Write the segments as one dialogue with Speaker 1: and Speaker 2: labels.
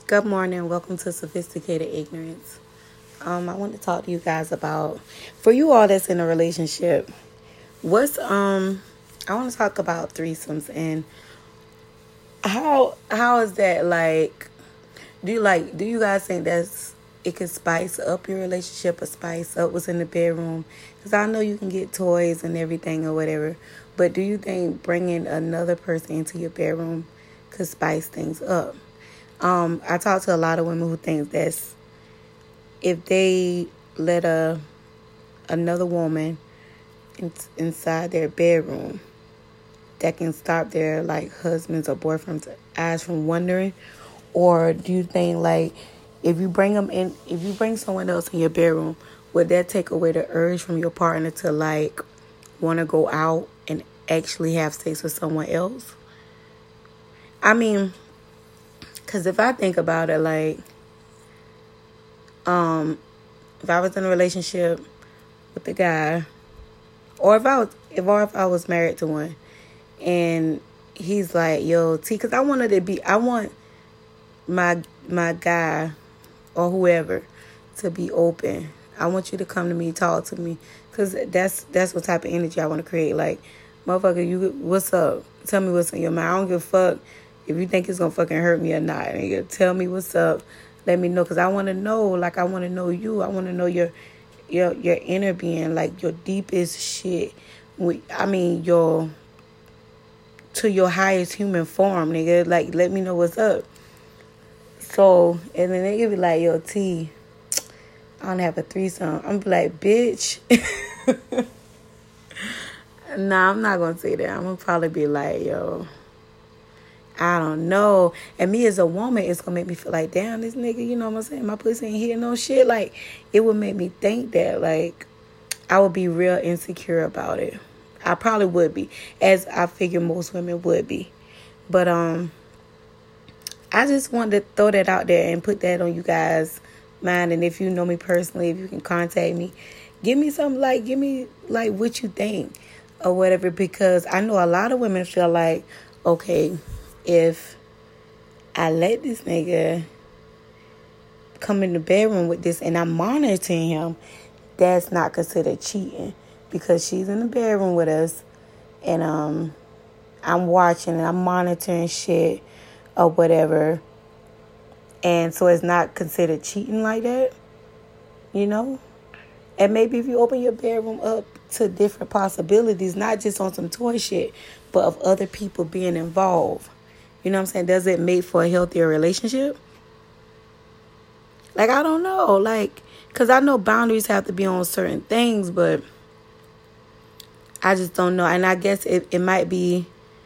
Speaker 1: Good morning. Welcome to Sophisticated Ignorance. I want to talk to you guys about, for you all that's in a relationship, I want to talk about threesomes and how is that like? Do you guys think it could spice up your relationship or spice up what's in the bedroom? Because I know you can get toys and everything or whatever, but do you think bringing another person into your bedroom could spice things up? I talk to a lot of women who think that's if they let another woman inside their bedroom, that can stop their like husbands or boyfriends' eyes from wondering. Or do you think like if you bring someone else in your bedroom, would that take away the urge from your partner to like want to go out and actually have sex with someone else? I mean, because if I think about it, like, if I was in a relationship with a guy, or if I was married to one, and he's like, "Yo, T," because I want my guy or whoever to be open. I want you to come to me, talk to me, because that's what type of energy I want to create. Like, motherfucker, what's up? Tell me what's on your mind. I don't give a fuck if you think it's gonna fucking hurt me or not. Nigga, tell me what's up. Let me know, because I want to know. Like, I want to know you. I want to know your inner being, like your deepest shit. Your to your highest human form, nigga. Like, let me know what's up. So, and then they be like, "Yo, T, I don't have a threesome." I'm be like, "Bitch." Nah, I'm not gonna say that. I'm gonna probably be like, "Yo, I don't know." And me as a woman, it's gonna make me feel like, damn, this nigga, you know what I'm saying? My pussy ain't here no shit. Like, it would make me think that, like, I would be real insecure about it. I probably would be, as I figure most women would be. But I just wanted to throw that out there and put that on you guys' mind. And if you know me personally, if you can contact me, give me what you think or whatever. Because I know a lot of women feel like, okay, if I let this nigga come in the bedroom with this and I'm monitoring him, that's not considered cheating, because she's in the bedroom with us and I'm watching and I'm monitoring shit or whatever, and so it's not considered cheating like that, you know? And maybe if you open your bedroom up to different possibilities, not just on some toy shit, but of other people being involved, you know what I'm saying? Does it make for a healthier relationship? Like, I don't know. Like, because I know boundaries have to be on certain things, but I just don't know. And I guess it might be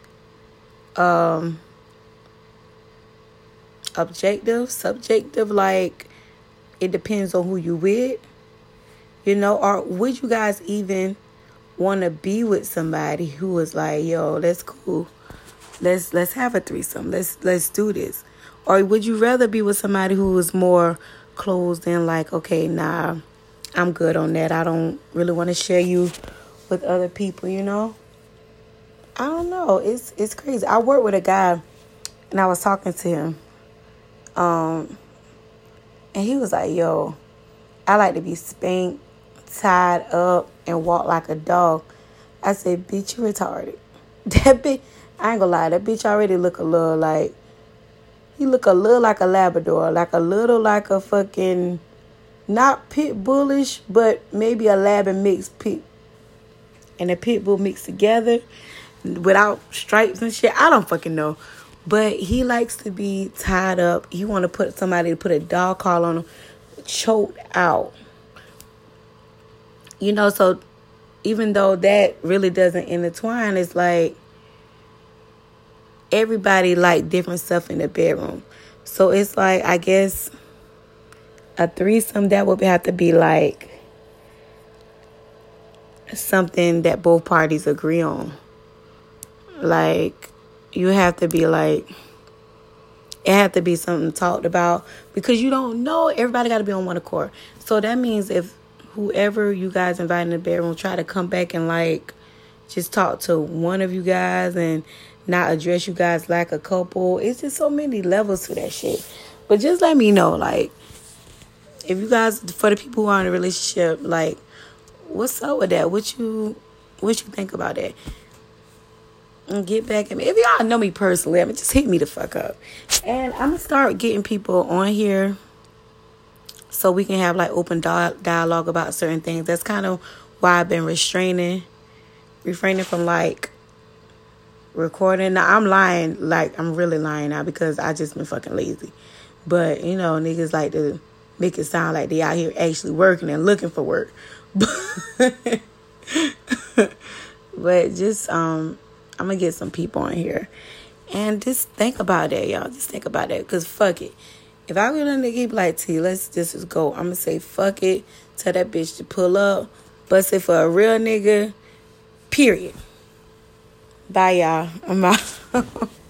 Speaker 1: objective, subjective. Like, it depends on who you with, you know? Or would you guys even want to be with somebody who is like, "Yo, that's cool. Let's have a threesome. Let's do this." Or would you rather be with somebody who is more closed and like, "Okay, nah, I'm good on that. I don't really want to share you with other people," you know? I don't know. It's crazy. I worked with a guy and I was talking to him. And he was like, "Yo, I like to be spanked, tied up, and walk like a dog." I said, "Bitch, you retarded." That bitch, I ain't gonna lie, that bitch already look a little like, he look a little like a Labrador, like a little like a fucking, not pit bullish, but maybe a lab and mixed pit, and a pit bull mixed together without stripes and shit. I don't fucking know. But he likes to be tied up. He want to put a dog collar on him, choked out. You know, so even though that really doesn't intertwine, it's like everybody like different stuff in the bedroom. So it's like, I guess a threesome, that would have to be like something that both parties agree on. Like, you have to be like, it have to be something talked about, because you don't know, everybody got to be on one accord. So that means if whoever you guys invite in the bedroom try to come back and like just talk to one of you guys and not address you guys like a couple, it's just so many levels to that shit. But just let me know, like, if you guys, for the people who are in a relationship, like, what's up with that? What you think about that? And get back at me. If y'all know me personally, I mean, just hit me the fuck up. And I'm gonna start getting people on here so we can have like open dialogue about certain things. That's kind of why I've been refraining from like recording. Now I'm lying, like I'm really lying now because I just been fucking lazy. But you know, niggas like to make it sound like they out here actually working and looking for work. But just I'm gonna get some people on here and just think about that, y'all. Just think about that, cause fuck it. If I really nigga keep like T, let's just go. I'm gonna say fuck it. Tell that bitch to pull up. Bust it for a real nigga. Period. Bye, y'all. I'm out.